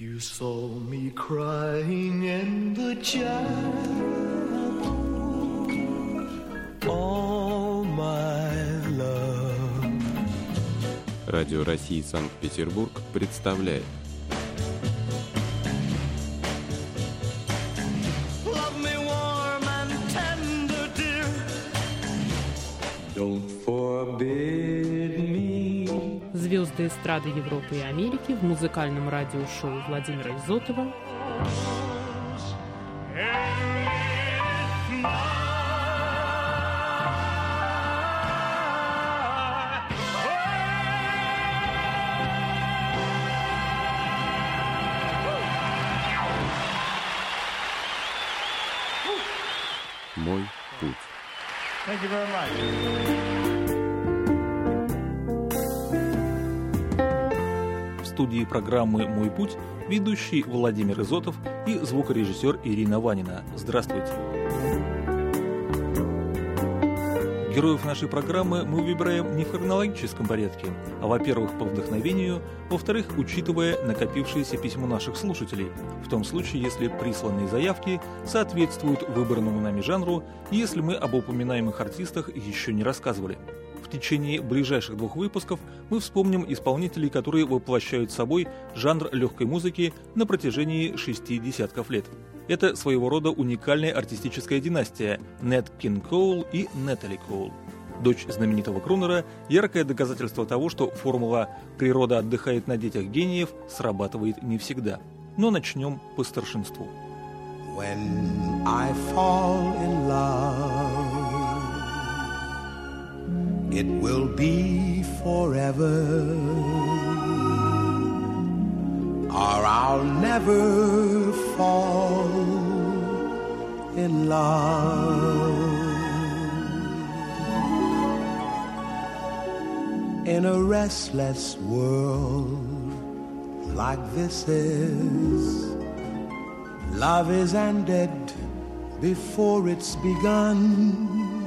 You saw me crying in the chapel, all my love. Радио России Санкт-Петербург представляет. Love me warm and tender, dear. Don't forbid me. Звезды эстрады Европы и Америки в музыкальном радиошоу Владимира Изотова. Мой путь. Thank you very much. В студии программы «Мой путь» ведущий Владимир Изотов и звукорежиссер Ирина Ванина. Здравствуйте. Героев нашей программы мы выбираем не в хронологическом порядке, а, во-первых, по вдохновению, во-вторых, учитывая накопившееся письмо наших слушателей, в том случае, если присланные заявки соответствуют выбранному нами жанру и если мы об упоминаемых артистах еще не рассказывали. В течение ближайших 2 выпусков мы вспомним исполнителей, которые воплощают собой жанр легкой музыки на протяжении 6 десятков лет. Это своего рода уникальная артистическая династия Нэт Кинг Коул и Нэтали Коул. Дочь знаменитого крунера – яркое доказательство того, что формула «природа отдыхает на детях гениев» срабатывает не всегда. Но начнем по старшинству. When I fall in love, it will be forever, or I'll never fall in love. In a restless world like this is, love is ended before it's begun,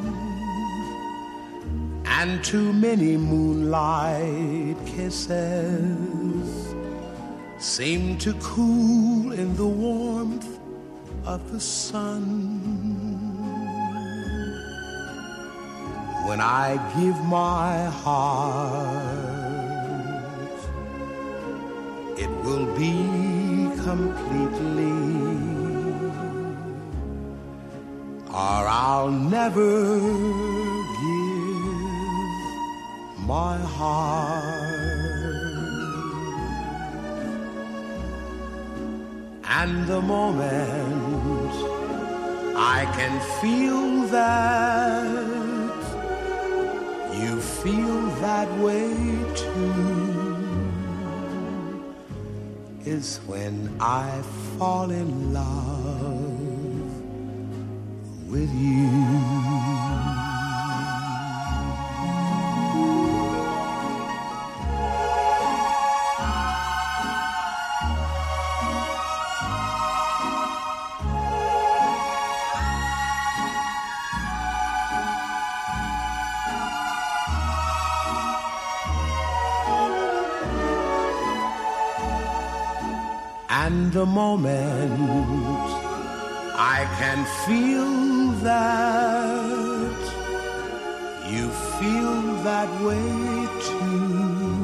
and too many moonlight kisses seem to cool in the warmth of the sun. When I give my heart, it will be completely, or I'll never give my heart. And the moment I can feel that you feel that way too is when I fall in love with you. And the moment I can feel that you feel that way too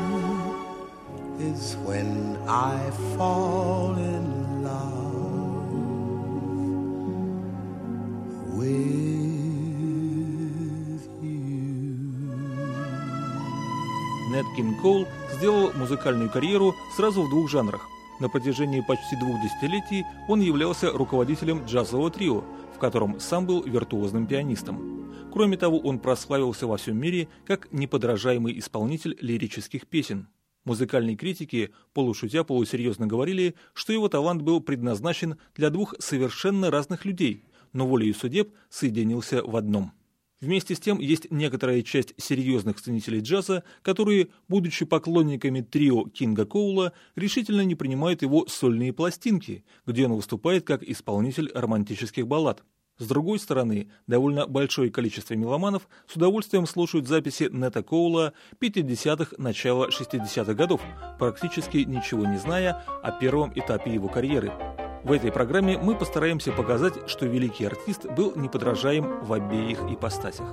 is when I fall in love with you. Нэт Кинг Коул сделал музыкальную карьеру сразу в 2 жанрах. На протяжении почти 2 десятилетий он являлся руководителем джазового трио, в котором сам был виртуозным пианистом. Кроме того, он прославился во всем мире как неподражаемый исполнитель лирических песен. Музыкальные критики, полушутя, полусерьезно говорили, что его талант был предназначен для 2 совершенно разных людей, но волею судеб соединился в одном. Вместе с тем, есть некоторая часть серьезных ценителей джаза, которые, будучи поклонниками трио Кинга Коула, решительно не принимают его сольные пластинки, где он выступает как исполнитель романтических баллад. С другой стороны, довольно большое количество меломанов с удовольствием слушают записи Нета Коула 50-х, начала 60-х годов, практически ничего не зная о первом этапе его карьеры. В этой программе мы постараемся показать, что великий артист был неподражаем в обеих ипостасях.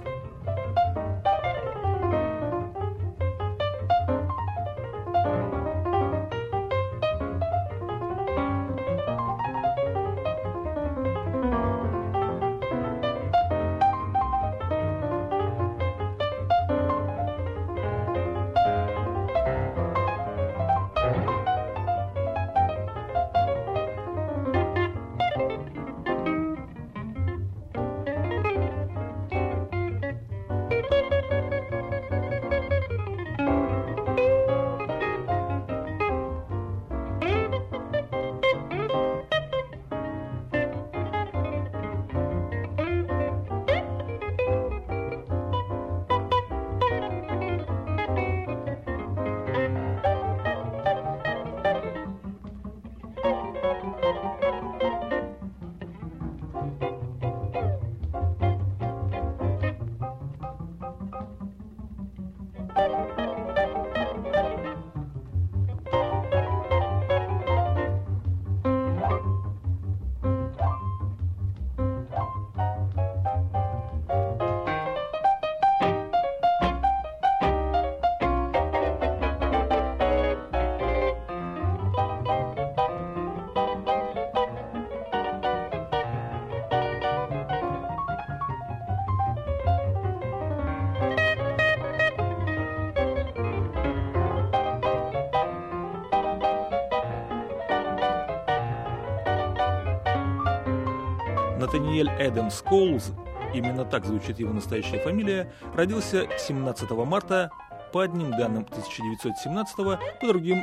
Натаниэль Эдамс Коулз, именно так звучит его настоящая фамилия, родился 17 марта по одним данным 1917, по другим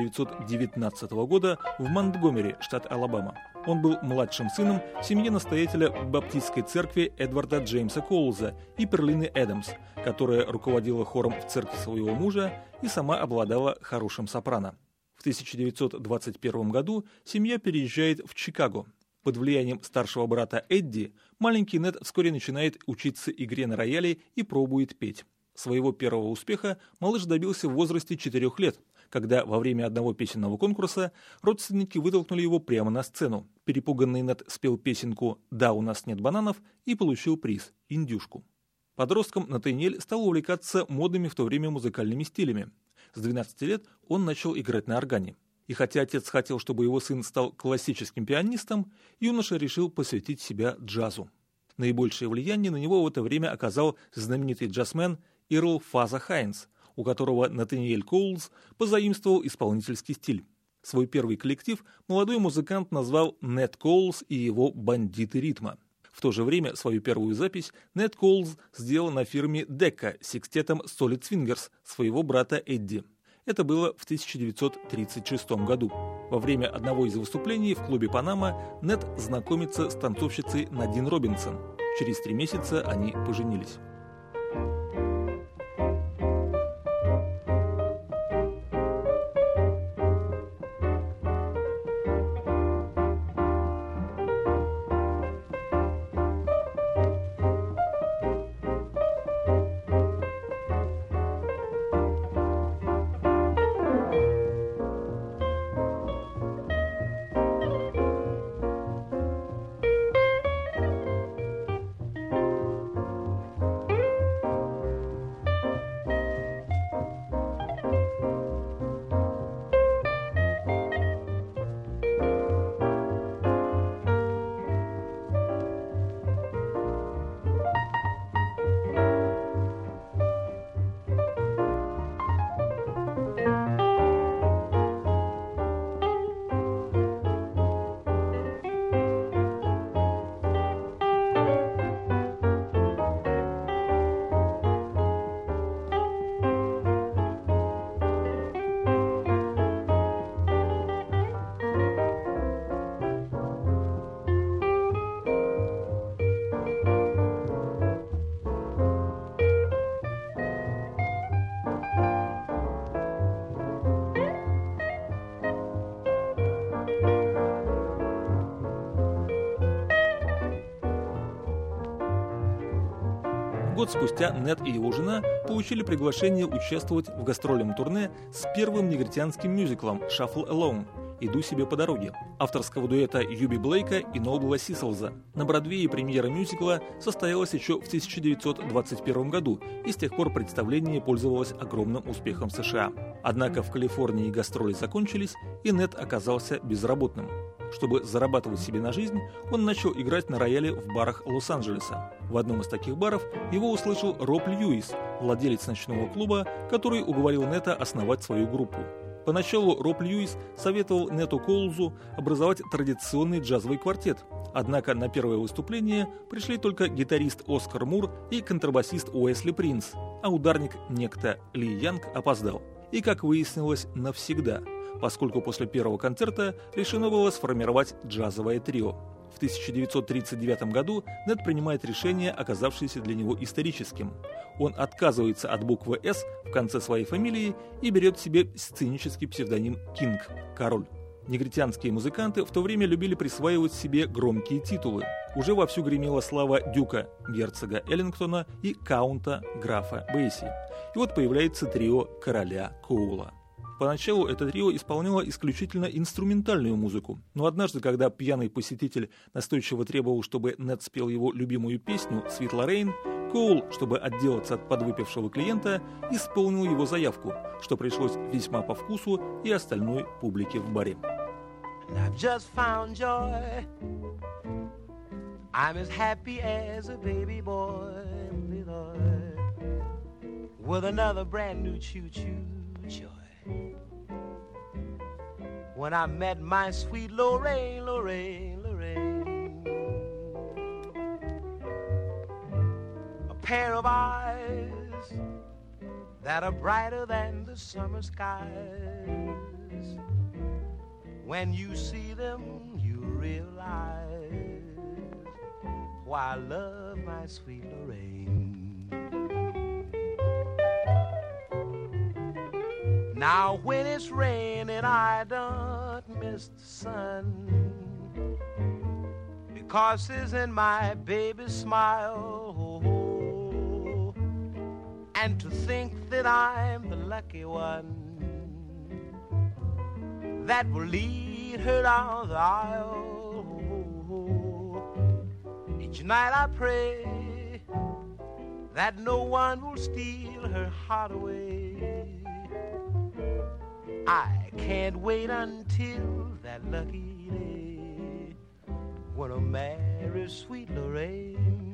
1919 года в Монтгомери, штат Алабама. Он был младшим сыном в семье настоятеля баптистской церкви Эдварда Джеймса Коулза и Перлины Эдамс, которая руководила хором в церкви своего мужа и сама обладала хорошим сопрано. В 1921 году семья переезжает в Чикаго. Под влиянием старшего брата Эдди маленький Нед вскоре начинает учиться игре на рояле и пробует петь. Своего первого успеха малыш добился в возрасте 4 лет, когда во время одного песенного конкурса родственники вытолкнули его прямо на сцену. Перепуганный Нед спел песенку «Да, у нас нет бананов» и получил приз – индюшку. Подростком Натаниэль стал увлекаться модными в то время музыкальными стилями. С 12 лет он начал играть на органе. И хотя отец хотел, чтобы его сын стал классическим пианистом, юноша решил посвятить себя джазу. Наибольшее влияние на него в это время оказал знаменитый джазмен Ирл Фаза Хайнс, у которого Натаниэль Коулз позаимствовал исполнительский стиль. Свой первый коллектив молодой музыкант назвал «Нет Коулз и его бандиты ритма». В то же время свою первую запись Нет Коулз сделал на фирме Decca с секстетом Solid Swingers своего брата Эдди. Это было в 1936 году. Во время одного из выступлений в клубе «Панама» Нед знакомится с танцовщицей Надин Робинсон. Через 3 месяца они поженились. Год спустя Нед и его жена получили приглашение участвовать в гастрольном турне с первым негритянским мюзиклом «Shuffle Along» «Иду себе по дороге» авторского дуэта Юби Блейка и Нобла Сисселза. На Бродвее премьера мюзикла состоялась еще в 1921 году, и с тех пор представление пользовалось огромным успехом в США. Однако в Калифорнии гастроли закончились, и Нед оказался безработным. Чтобы зарабатывать себе на жизнь, он начал играть на рояле в барах Лос-Анджелеса. В одном из таких баров его услышал Роб Льюис, владелец ночного клуба, который уговорил Неда основать свою группу. Поначалу Роб Льюис советовал Нету Коулзу образовать традиционный джазовый квартет, однако на первое выступление пришли только гитарист Оскар Мур и контрабасист Уэсли Принц, а ударник некто Ли Янг опоздал. И, как выяснилось, навсегда, поскольку после первого концерта решено было сформировать джазовое трио. В 1939 году Нед принимает решение, оказавшееся для него историческим. Он отказывается от буквы «С» в конце своей фамилии и берет себе сценический псевдоним «Кинг» – «Король». Негритянские музыканты в то время любили присваивать себе громкие титулы. Уже вовсю гремела слава дюка, герцога Эллингтона и каунта, графа Бейси. И вот появляется трио короля Коула. Поначалу это трио исполняло исключительно инструментальную музыку, но однажды, когда пьяный посетитель настойчиво требовал, чтобы Нед спел его любимую песню «Sweet Lorraine», Коул, чтобы отделаться от подвыпившего клиента, исполнил его заявку, что пришлось весьма по вкусу и остальной публике в баре. I've just found joy. I'm as happy as a baby boy, with another brand new choo-choo joy. When I met my sweet Lorraine, Lorraine, Lorraine, a pair of eyes that are brighter than the summer skies. When you see them, you realize why I love my sweet Lorraine. Now when it's raining, I don't miss the sun, because it's in my baby's smile. Oh, and to think that I'm the lucky one that will lead her down the aisle. Each night I pray that no one will steal her heart away. I can't wait until that lucky day when I'll marry sweet Lorraine.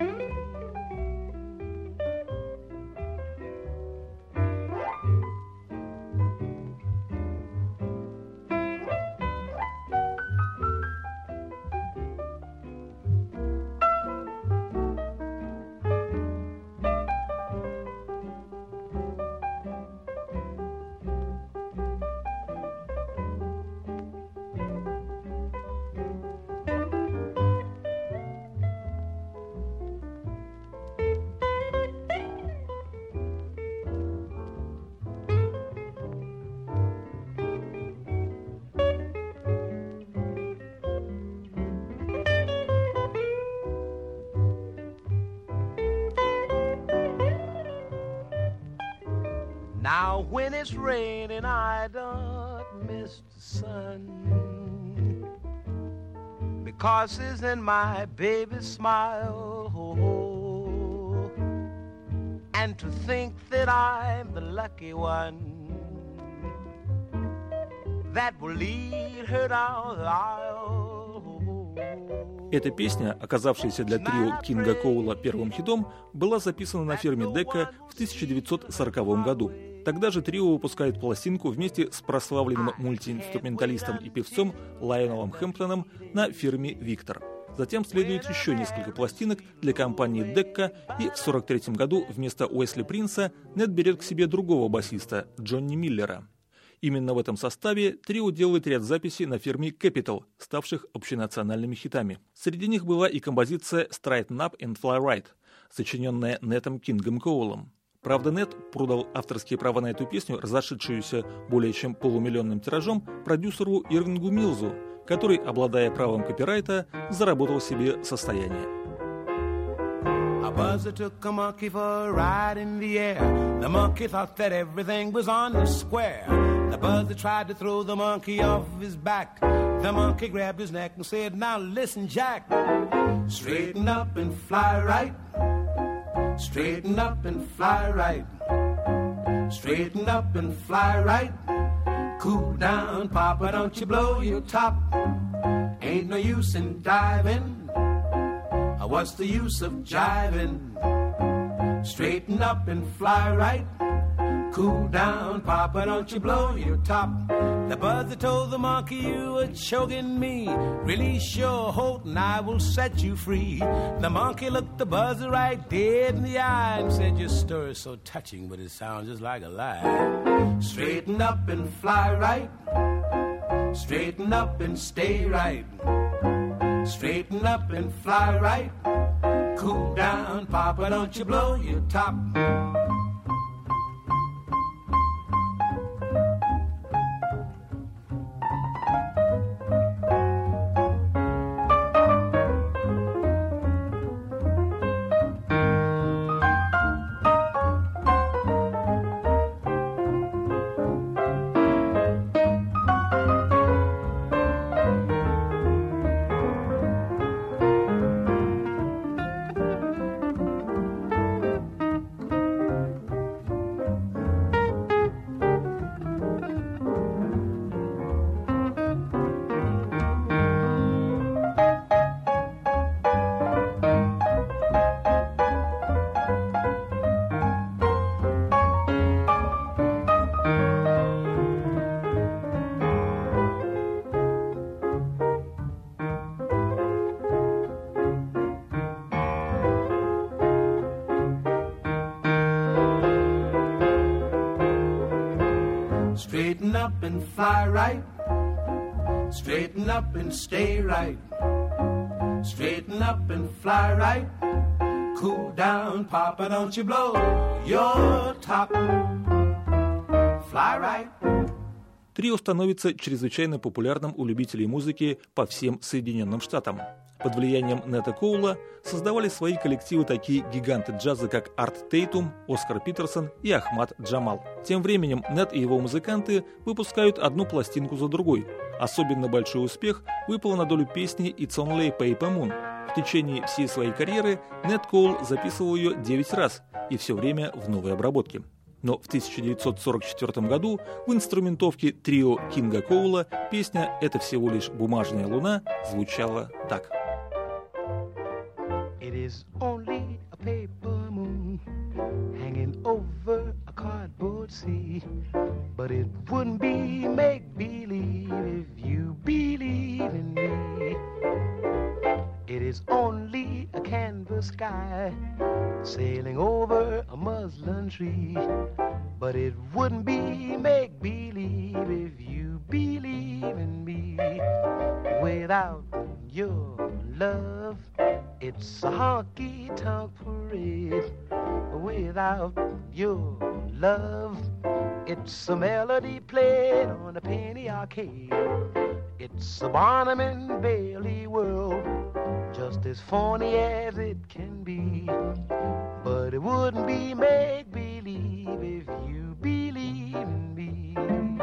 Now when it's raining, I don't miss the sun, because it's in my baby's smile. Oh, and to think that I'm the lucky one that will lead her down the aisle. Эта песня, оказавшаяся для трио Кинга Коула первым хитом, была записана на фирме Decca в 1940 году. Тогда же трио выпускает пластинку вместе с прославленным мультиинструменталистом и певцом Лайонелом Хэмптоном на фирме Victor. Затем следует еще несколько пластинок для компании Decca, и в 1943 году вместо Уэсли Принца Нед берет к себе другого басиста, Джонни Миллера. Именно в этом составе трио делает ряд записей на фирме Capitol, ставших общенациональными хитами. Среди них была и композиция «Straighten Up and Fly Right», сочиненная Нетом Кингом Коулом. Правда, Нед продал авторские права на эту песню, разошедшуюся более чем полумиллионным тиражом, продюсеру Ирвингу Милзу, который, обладая правом копирайта, заработал себе состояние. A buzzer took a monkey for a ride in the air. The monkey thought that everything was on the square. The buzzer tried to throw the monkey off his back. The monkey grabbed his neck and said, now listen, Jack. Straighten up and fly right. Straighten up and fly right. Straighten up and fly right. Cool down, Papa, don't you blow your top. Ain't no use in diving. What's the use of jiving? Straighten up and fly right. Cool down, Papa, don't you blow your top. The buzzer told the monkey, you were choking me. Release your hold and I will set you free. The monkey looked the buzzer right dead in the eye and said, your story is so touching, but it sounds just like a lie. Straighten up and fly right. Straighten up and stay right. Straighten up and fly right. Cool down, Papa, don't you blow your top. Straighten up and fly right. Straighten up and stay right. Straighten up and fly right. Cool down, Papa, don't you blow your top. Fly right. Трио становится чрезвычайно популярным у любителей музыки по всем Соединенным Штатам. Под влиянием Нета Коула создавали свои коллективы такие гиганты джаза, как Арт Тейтум, Оскар Питерсон и Ахмад Джамал. Тем временем Нет и его музыканты выпускают одну пластинку за другой. Особенно большой успех выпал на долю песни «It's Only Paper Moon». В течение всей своей карьеры Нет Коул записывал ее 9 раз, и все время в новой обработке. Но в 1944 году в инструментовке трио Кинга Коула песня «Это всего лишь бумажная луна» звучала так. It is only a paper moon hanging over a cardboard sea, but it wouldn't be make-believe if you believe in me. It is only a canvas sky sailing over a muslin tree, but it wouldn't be make-believe if you believe in me. Without your love, it's a honky-tonk parade. Without your love, it's a melody played on a penny arcade. It's a Barnum and Bailey world, just as phony as it can be. But it wouldn't be make-believe if you believe in me.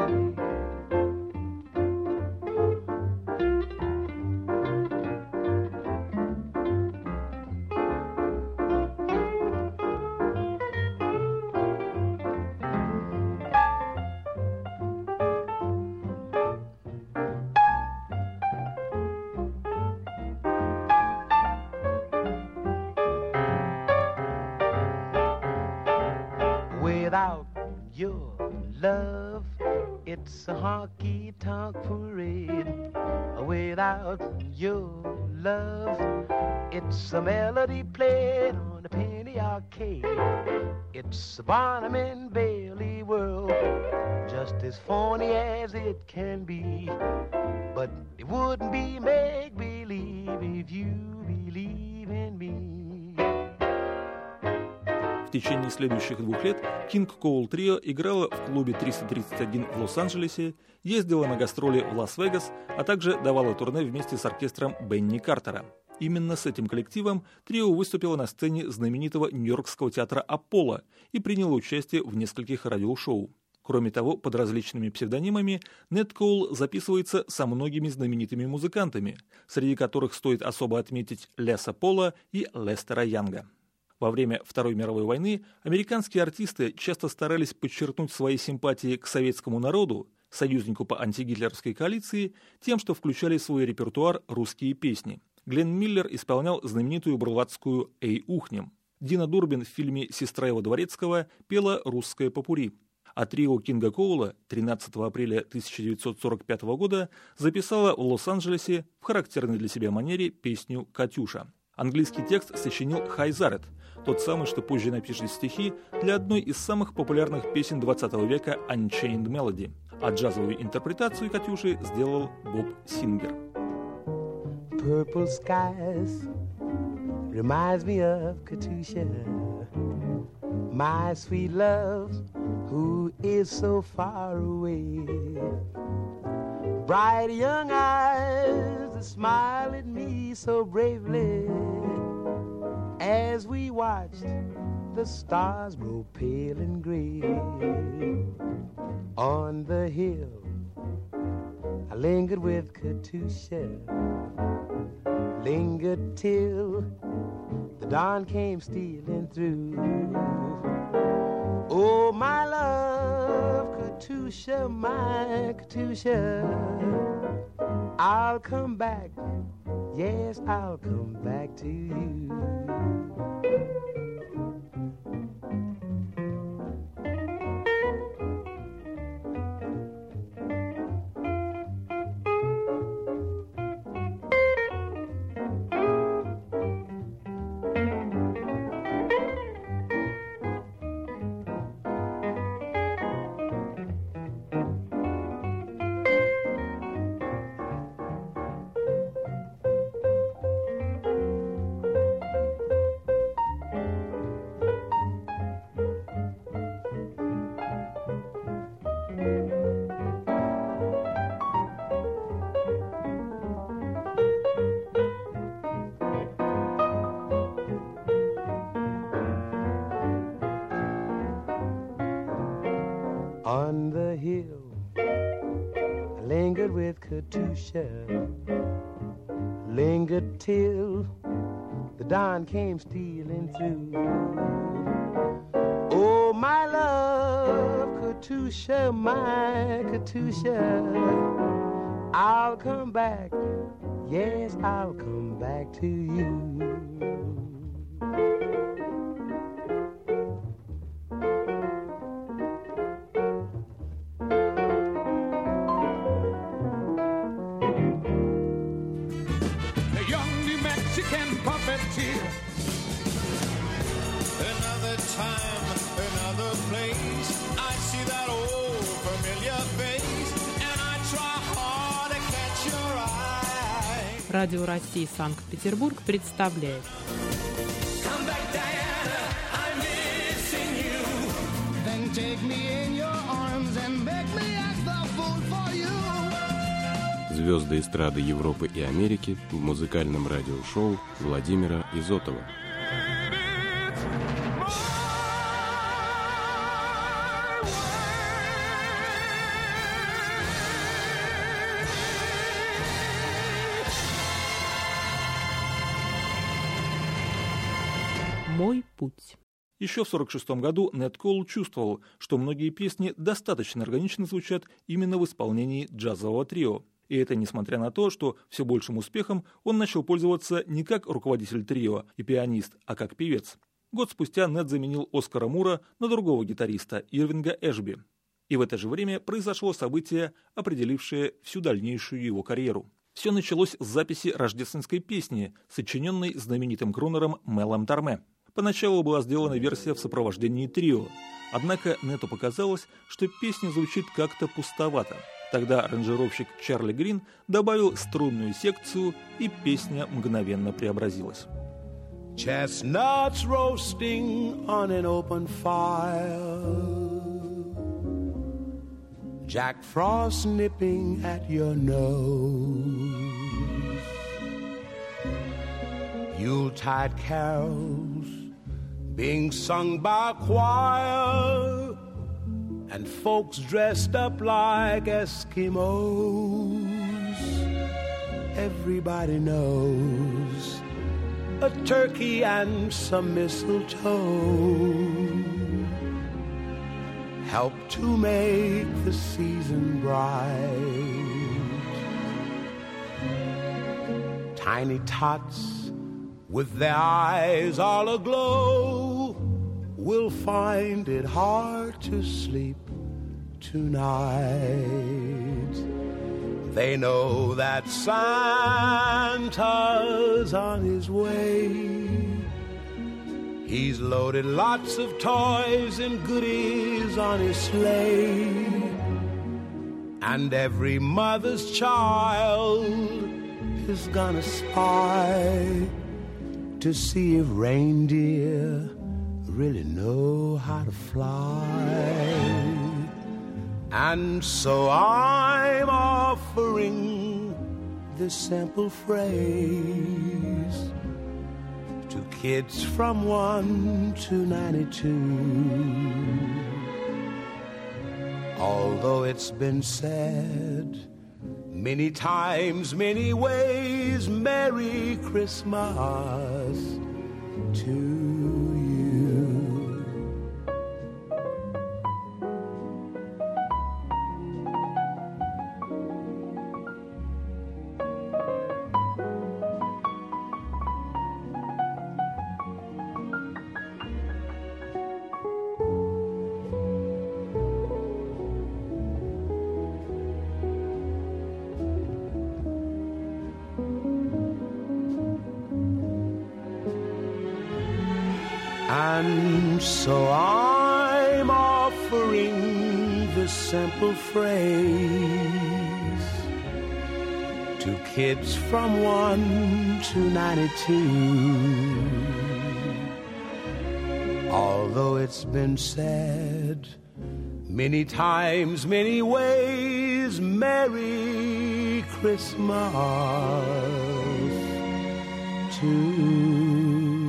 Without your love, it's a honky-tonk parade. Without your love, it's a melody played on a penny arcade. It's a Barnum and Bailey world, just as phony as it can be. But it wouldn't be make-believe if you believe in me. В течение следующих 2 лет Кинг Коул Трио играла в клубе 331 в Лос-Анджелесе, ездила на гастроли в Лас-Вегас, а также давала турне вместе с оркестром Бенни Картера. Именно с этим коллективом трио выступило на сцене знаменитого нью-йоркского театра «Аполло» и приняло участие в нескольких радиошоу. Кроме того, под различными псевдонимами Нэт Коул записывается со многими знаменитыми музыкантами, среди которых стоит особо отметить Леса Пола и Лестера Янга. Во время Второй мировой войны американские артисты часто старались подчеркнуть свои симпатии к советскому народу, союзнику по антигитлеровской коалиции, тем, что включали в свой репертуар русские песни. Гленн Миллер исполнял знаменитую бурлацкую «Эй, ухнем». Дина Дурбин в фильме «Сестра его дворецкого» пела русское попурри. А трио Кинга Коула 13 апреля 1945 года записало в Лос-Анджелесе в характерной для себя манере песню «Катюша». Английский текст сочинил Хай Зарет, тот самый, что позже напишет стихи для одной из самых популярных песен 20 века «Unchained Melody», а джазовую интерпретацию «Катюши» сделал Боб Сингер. Purple skies reminds me of Katusha, my sweet love, who is so far away. Bright young eyes that smile at me so bravely as we watched the stars grow pale and gray. On the hill I lingered with Katusha, lingered till the dawn came stealing through. Oh, my love, Katusha, my Katusha, I'll come back, yes, I'll come back to you. On the hill I lingered with Katusha, lingered till the dawn came stealing through. Oh, my love, Katusha, my Katusha, I'll come back, yes, I'll come back to you. Another time, another place, I see that old familiar face, and I try hard to catch your eye. Радио России Санкт-Петербург представляет Come back, Diana, I'm missing you. Then take me in your arms and make me act the fool for you. Звезды эстрады Европы и Америки в музыкальном радиошоу Владимира Изотова. «Мой путь». Еще в 1946 году Нэт Коул чувствовал, что многие песни достаточно органично звучат именно в исполнении джазового трио. И это несмотря на то, что все большим успехом он начал пользоваться не как руководитель трио и пианист, а как певец. Год спустя Нэт заменил Оскара Мура на другого гитариста, Ирвинга Эшби. И в это же время произошло событие, определившее всю дальнейшую его карьеру. Все началось с записи рождественской песни, сочиненной знаменитым крунером Мелом Торме. Поначалу была сделана версия в сопровождении трио, однако Нэту показалось, что песня звучит как-то пустовато. Тогда аранжировщик Чарли Грин добавил струнную секцию, и песня мгновенно преобразилась. Chestnuts roasting on an open fire, Jack Frost nipping at your nose, Yuletide carols being sung by a choir, and folks dressed up like Eskimos. Everybody knows a turkey and some mistletoe help to make the season bright. Tiny tots with their eyes all aglow will find it hard to sleep tonight. They know that Santa's on his way. He's loaded lots of toys and goodies on his sleigh, and every mother's child is gonna spy to see if reindeer really know how to fly. And so I'm offering this simple phrase to kids from 1 to 92. Although it's been said many times, many ways, Merry Christmas to you. And so I'm offering this simple phrase to kids from 1 to 92. Although it's been said many times, many ways, Merry Christmas to you.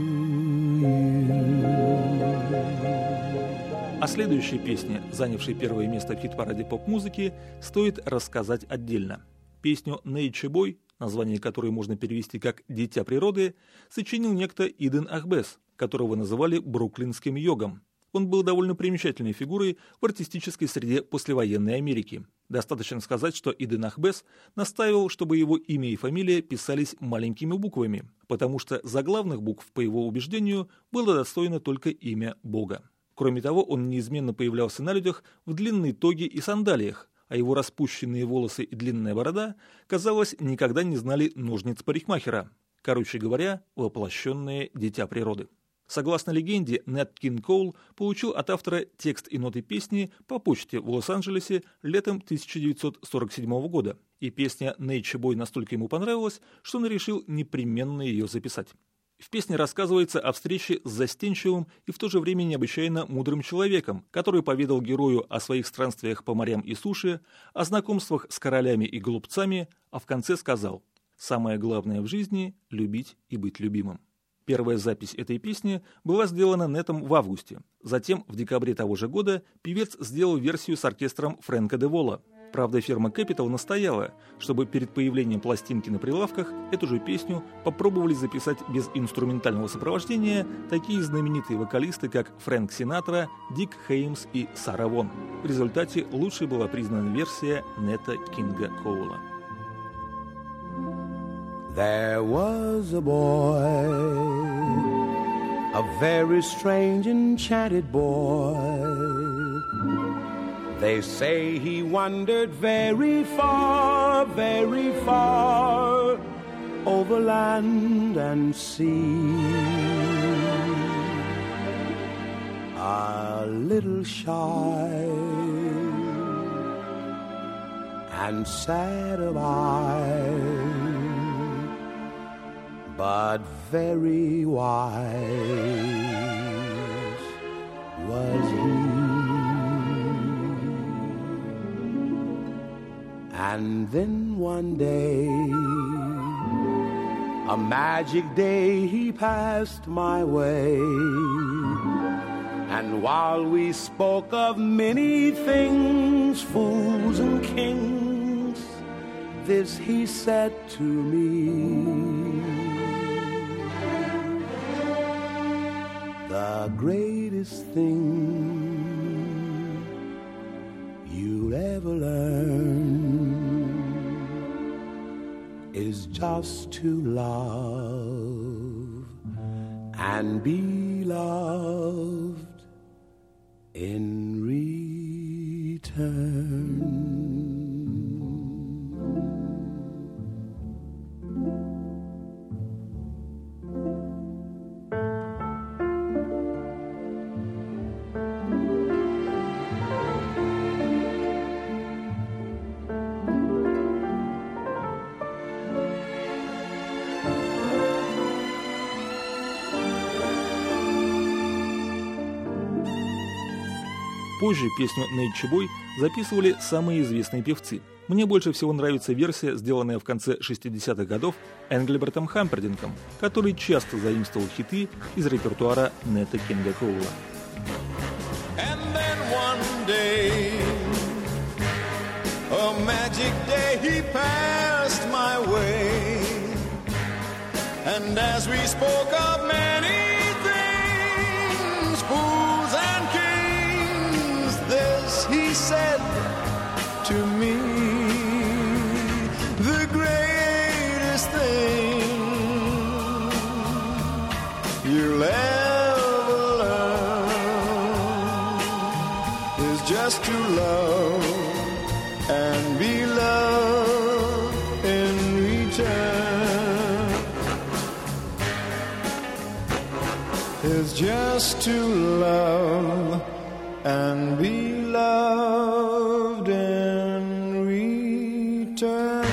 О следующей песне, занявшей первое место в хит-параде поп-музыки, стоит рассказать отдельно. Песню «Nature Boy», название которой можно перевести как «Дитя природы», сочинил некто Иден Ахбес, которого называли бруклинским йогом. Он был довольно примечательной фигурой в артистической среде послевоенной Америки. Достаточно сказать, что Иден Ахбес настаивал, чтобы его имя и фамилия писались маленькими буквами, потому что заглавных букв, по его убеждению, было достойно только имя Бога. Кроме того, он неизменно появлялся на людях в длинной тоге и сандалиях, а его распущенные волосы и длинная борода, казалось, никогда не знали ножниц парикмахера. Короче говоря, воплощенное дитя природы. Согласно легенде, Нэт Кинг Коул получил от автора текст и ноты песни по почте в Лос-Анджелесе летом 1947 года, и песня «Nature Boy» настолько ему понравилась, что он решил непременно ее записать. В песне рассказывается о встрече с застенчивым и в то же время необычайно мудрым человеком, который поведал герою о своих странствиях по морям и суше, о знакомствах с королями и глупцами, а в конце сказал: «Самое главное в жизни – любить и быть любимым». Первая запись этой песни была сделана Нэтом в августе. Затем, в декабре того же года, певец сделал версию с оркестром Фрэнка де Волла. Правда, фирма Capitol настояла, чтобы перед появлением пластинки на прилавках эту же песню попробовали записать без инструментального сопровождения такие знаменитые вокалисты, как Фрэнк Синатра, Дик Хеймс и Сара Вон. В результате лучшей была признана версия Нэта Кинга Коула. There was a boy, a very strange, enchanted boy. They say he wandered very far, over land and sea. A little shy and sad of eye, but very wise was he. And then one day A magic day he passed my way, and while we spoke of many things, fools and kings, this he said to me: the greatest thing you'll ever learn is just to love and be loved in return. Позже песню «Nature Boy» записывали самые известные певцы. Мне больше всего нравится версия, сделанная в конце 60-х годов Энглбертом Хампердинком, который часто заимствовал хиты из репертуара Нета Кинга Коула. And then one day, a magic day, he passed my way. And as we spoke of many things, fools and kings, this he said to me: the greatest thing you'll ever learn is just to love and be loved in return. Is just to love and be loved in return.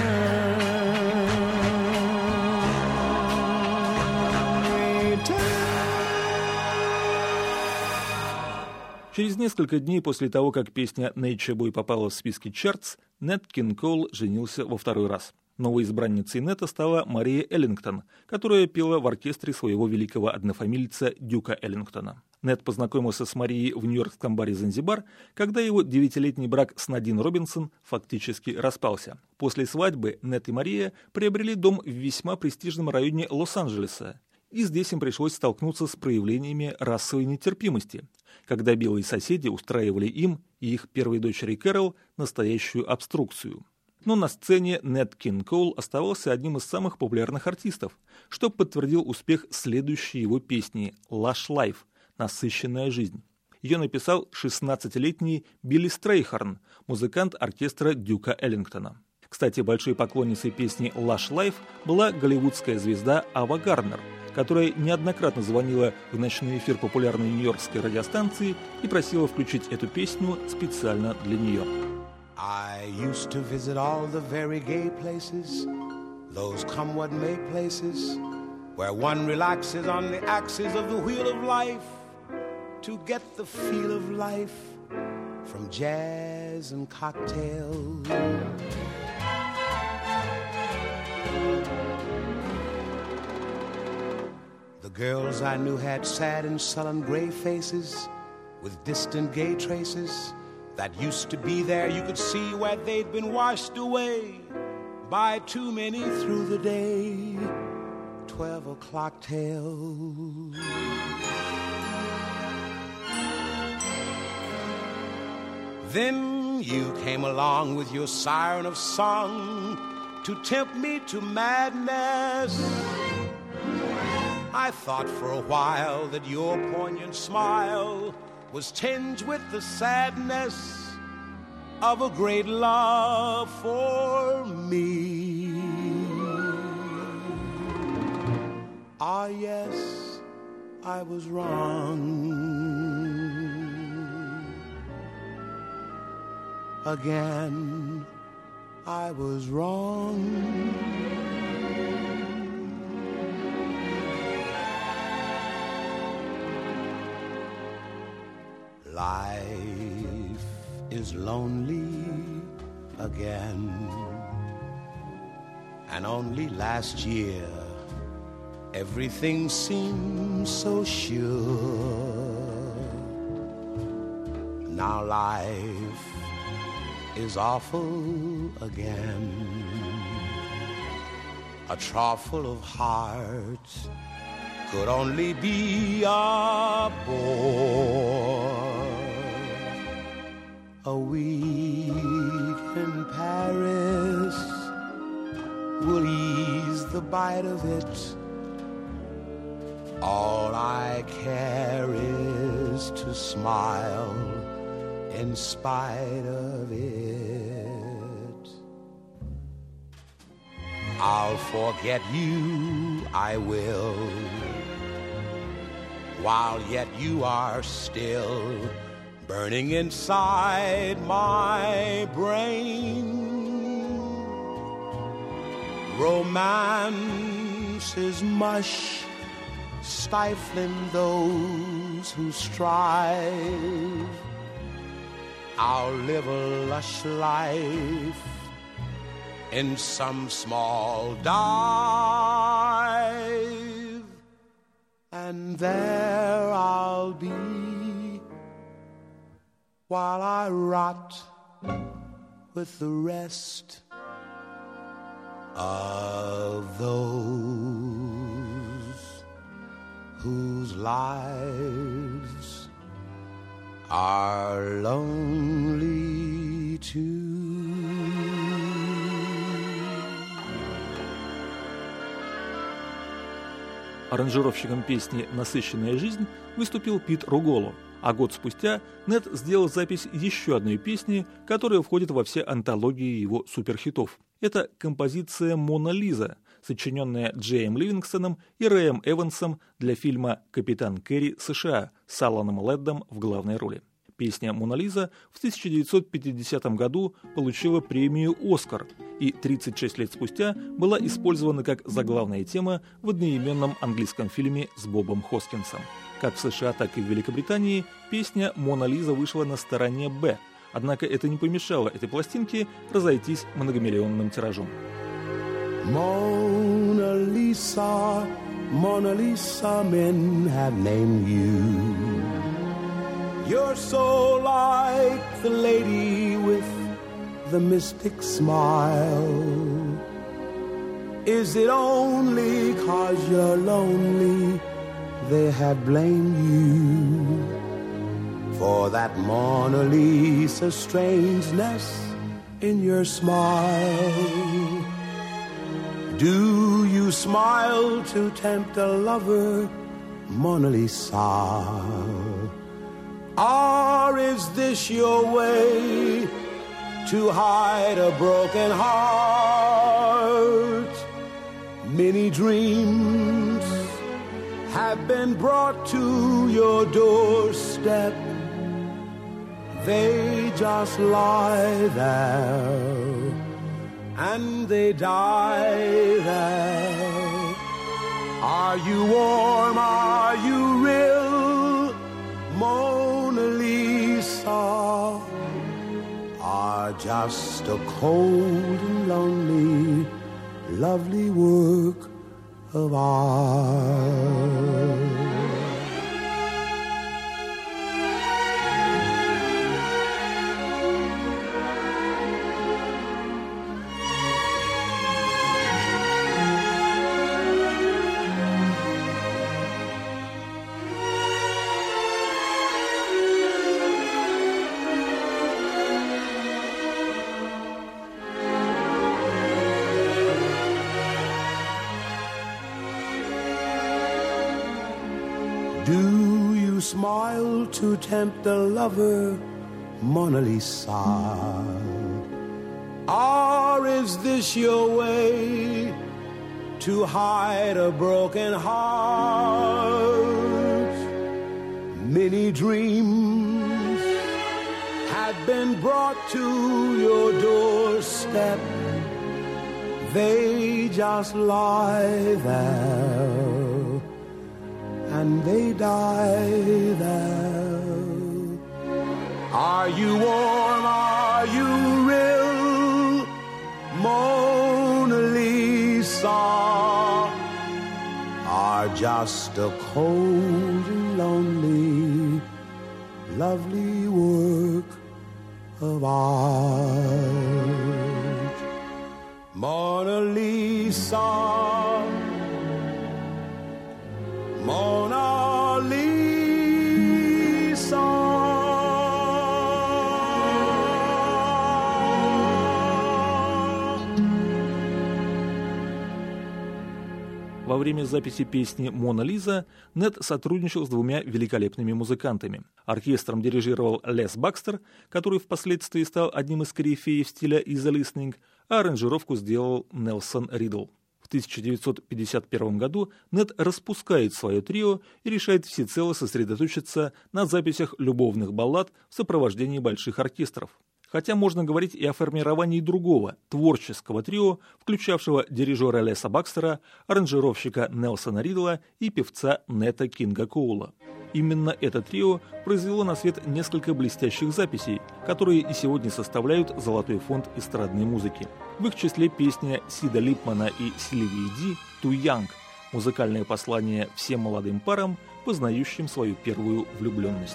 Через несколько дней после того, как песня «Nature Boy» попала в списки чартс, Нет Кинг Коул женился во второй раз. Новой избранницей Нета стала Мария Эллингтон, которая пела в оркестре своего великого однофамильца Дюка Эллингтона. Нет познакомился с Марией в нью-йоркском баре «Занзибар», когда его 9-летний брак с Надин Робинсон фактически распался. После свадьбы Нет и Мария приобрели дом в весьма престижном районе Лос-Анджелеса. И здесь им пришлось столкнуться с проявлениями расовой нетерпимости, когда белые соседи устраивали им и их первой дочери Кэрол настоящую обструкцию. Но на сцене Нет Кинг Коул оставался одним из самых популярных артистов, что подтвердил успех следующей его песни «Lush Life» – «Насыщенная жизнь». Ее написал 16-летний Билли Стрейхорн, музыкант оркестра Дюка Эллингтона. Кстати, большой поклонницей песни «Lush Life» была голливудская звезда Ава Гарнер, которая неоднократно звонила в ночной эфир популярной нью-йоркской радиостанции и просила включить эту песню специально для нее. I used to visit all the very gay places, those come what may places, where one relaxes on the axis of the wheel of life to get the feel of life from jazz and cocktails. The girls I knew had sad and sullen gray faces with distant gay traces that used to be there. You could see where they'd been washed away by too many through the day 12 o'clock tales. Then you came along with your siren of song to tempt me to madness. I thought for a while that your poignant smile was tinged with the sadness of a great love for me. Ah, yes, I was wrong. Again, I was wrong. Life is lonely again, and only last year everything seems so sure. Now life is awful again, a trough full of hearts could only be a bore. A week in Paris will ease the bite of it. All I care is to smile in spite of it. I'll forget you, I will, while yet you are still burning inside my brain. Romance is mush, stifling those who strive. I'll live a lush life in some small dive, and there I'll be while I rot with the rest of those whose lives are lonely too. Аранжировщиком песни «Насыщенная жизнь» выступил Пит Руголо, а год спустя Нед сделал запись еще одной песни, которая входит во все антологии его суперхитов. Это композиция «Мона Лиза», сочиненная Джеем Ливингстоном и Рэем Эвансом для фильма «Капитан Керри. США» с Аланом Леддом в главной роли. Песня «Мона Лиза» в 1950 году получила премию «Оскар» и 36 лет спустя была использована как заглавная тема в одноименном английском фильме с Бобом Хоскинсом. Как в США, так и в Великобритании песня «Мона Лиза» вышла на стороне «Б», однако это не помешало этой пластинке разойтись многомиллионным тиражом. Mona Lisa, Mona Lisa, men have named you. You're so like the lady with the mystic smile. Is it only 'cause you're lonely they have blamed you for that Mona Lisa strangeness in your smile? Do you smile to tempt a lover, Mona Lisa? Or is this your way to hide a broken heart? Many dreams have been brought to your doorstep. They just lie there and they die there. Are you warm? Are you real, Mona Lisa? Are just a cold and lonely, lovely work of art? Do you smile to tempt a lover, Mona Lisa? Or is this your way to hide a broken heart? Many dreams have been brought to your doorstep. They just lie there and they die there. Are you warm? Are you real, Mona Lisa? are just a cold and lonely, lovely work of art. Mona Lisa, Mona Lisa. Во время записи песни «Мона Лиза» Нед сотрудничал с двумя великолепными музыкантами. Оркестром дирижировал Лес Бакстер, который впоследствии стал одним из корифеев стиля easy listening, а аранжировку сделал Нельсон Ридл. В 1951 году Нед распускает свое трио и решает всецело сосредоточиться на записях любовных баллад в сопровождении больших оркестров. Хотя можно говорить и о формировании другого, творческого трио, включавшего дирижера Леса Бакстера, аранжировщика Нельсона Ридла и певца Нета Кинга Коула. Именно это трио произвело на свет несколько блестящих записей, которые и сегодня составляют золотой фонд эстрадной музыки. В их числе песня Сида Липмана и Сильвии Ди «Too Young» – музыкальное послание всем молодым парам, познающим свою первую влюбленность.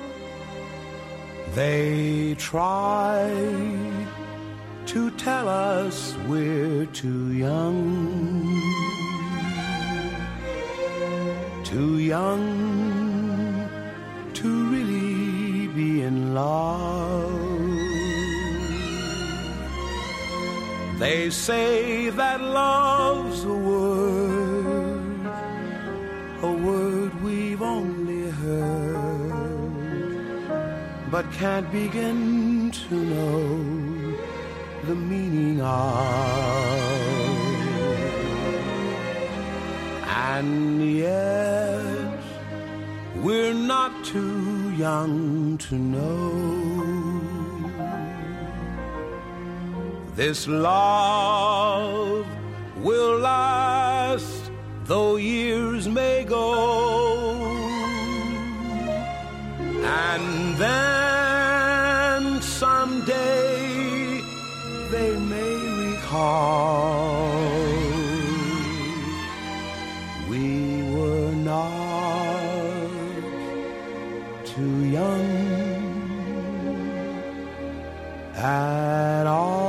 They try to tell us we're too young to really be in love. They say that love's a word we've only heard, but can't begin to know the meaning of. And yet we're not too young to know this love will last though years may go. And then someday they may recall we were not too young at all.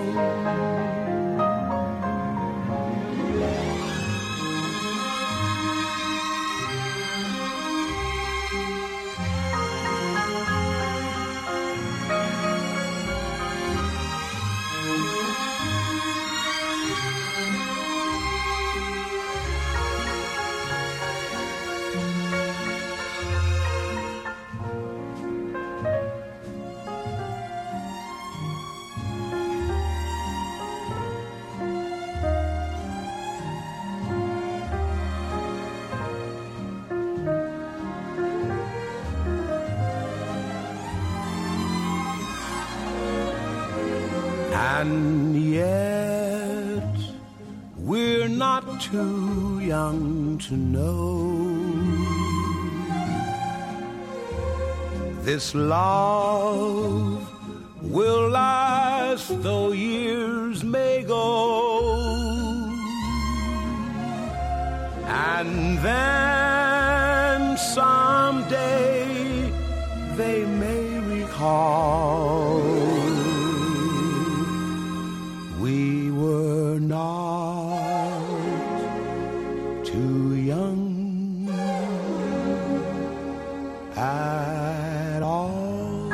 And yet we're not too young to know this love will last though years may go. And then someday they may recall we were not too young at all.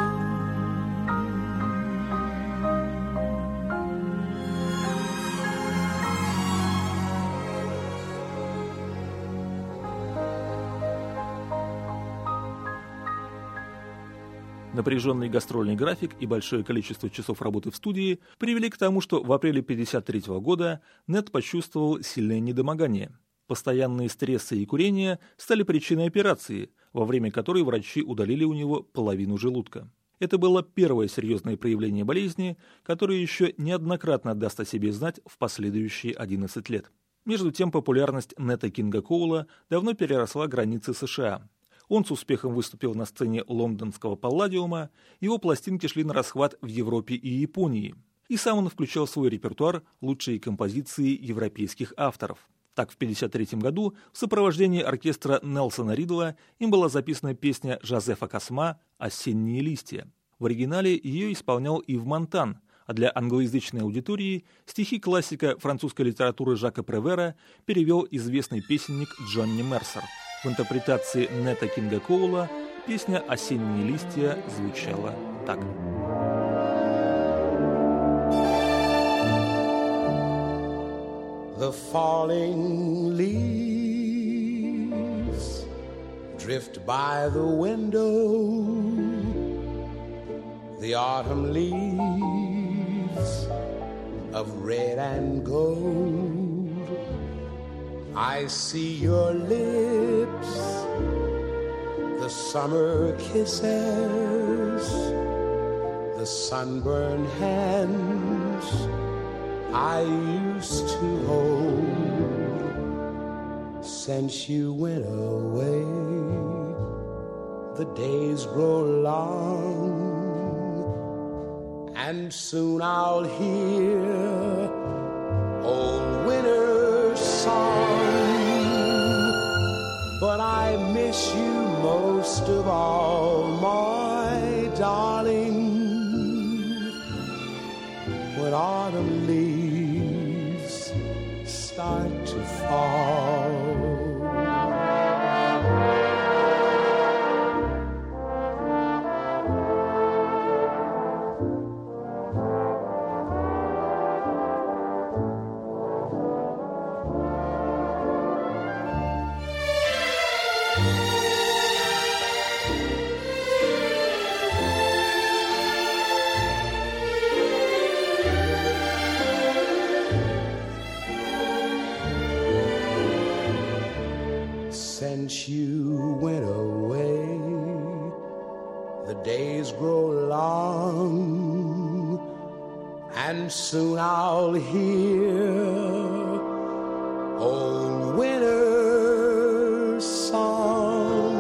Напряженный гастрольный график и большое количество часов работы в студии привели к тому, что в апреле 1953 года Нед почувствовал сильное недомогание. Постоянные стрессы и курение стали причиной операции, во время которой врачи удалили у него половину желудка. Это было первое серьезное проявление болезни, которое еще неоднократно даст о себе знать в последующие 11 лет. Между тем популярность Нета Кинга Коула давно переросла границы США. Он с успехом выступил на сцене лондонского Палладиума, его пластинки шли на расхват в Европе и Японии. И сам он включал в свой репертуар лучшие композиции европейских авторов. Так, в 1953 году в сопровождении оркестра Нельсона Ридла им была записана песня Жозефа Косма «Осенние листья». В оригинале ее исполнял Ив Монтан, а для англоязычной аудитории стихи классика французской литературы Жака Превера перевел известный песенник Джонни Мерсер. В интерпретации Нета Кинга Коула песня «Осенние листья» звучала так. The falling leaves drift by the window, the autumn leaves of red and gold. I see your lips, the summer kisses, the sunburned hands I used to hold. Since you went away, the days grow long, and soon I'll hear old winter's song. But I miss you most of all, my darling, when autumn leaves start to fall. Since you went away, the days grow long, and soon I'll hear old winter's song.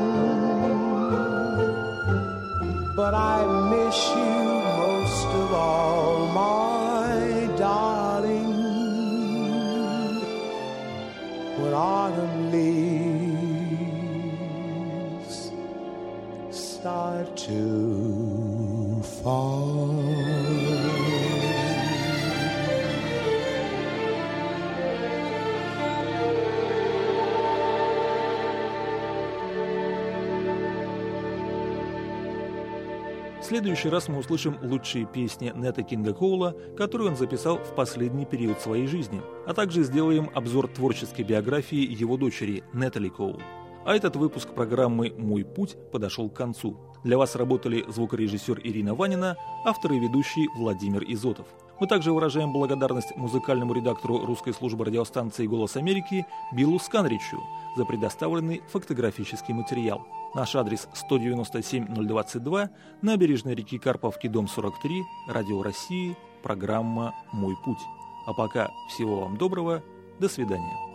But I miss you most of all, my darling, when autumn leaves start to fall. В следующий раз мы услышим лучшие песни Нета Кинга Коула, которые он записал в последний период своей жизни, а также сделаем обзор творческой биографии его дочери Нетали Коул. А этот выпуск программы «Мой путь» подошел к концу. Для вас работали звукорежиссер Ирина Ванина, автор и ведущий Владимир Изотов. Мы также выражаем благодарность музыкальному редактору русской службы радиостанции «Голос Америки» Биллу Сканричу за предоставленный фактографический материал. Наш адрес 197-022, набережная реки Карповки, дом 43, Радио России, программа «Мой путь». А пока всего вам доброго, до свидания.